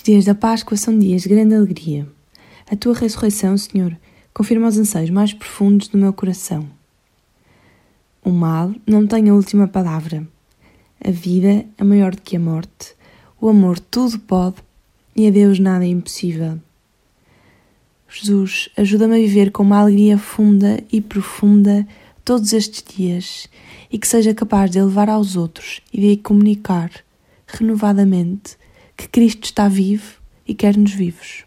dias da Páscoa são dias de grande alegria. A tua ressurreição, Senhor, confirma os anseios mais profundos do meu coração. O mal não tem a última palavra. A vida é maior do que a morte. O amor tudo pode e a Deus nada é impossível. Jesus, ajuda-me a viver com uma alegria funda e profunda todos estes dias e que seja capaz de levar aos outros e de comunicar renovadamente que Cristo está vivo e quer-nos vivos.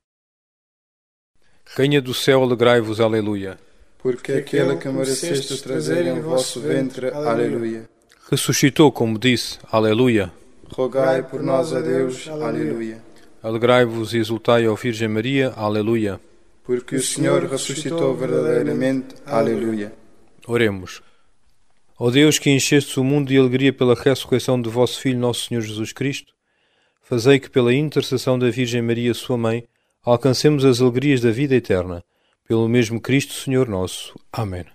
Rainha do céu, alegrai-vos, aleluia. Porque aquele que mereceste trazer em vosso ventre, aleluia. Ressuscitou, como disse, aleluia. Rogai por nós a Deus, aleluia. Alegrai-vos e exultai, ó Virgem Maria, aleluia. Porque o Senhor ressuscitou verdadeiramente, aleluia. Oremos. Ó Deus, que enchestes o mundo de alegria pela ressurreição de vosso Filho, nosso Senhor Jesus Cristo, fazei que pela intercessão da Virgem Maria, sua Mãe, alcancemos as alegrias da vida eterna. Pelo mesmo Cristo, Senhor nosso. Amém.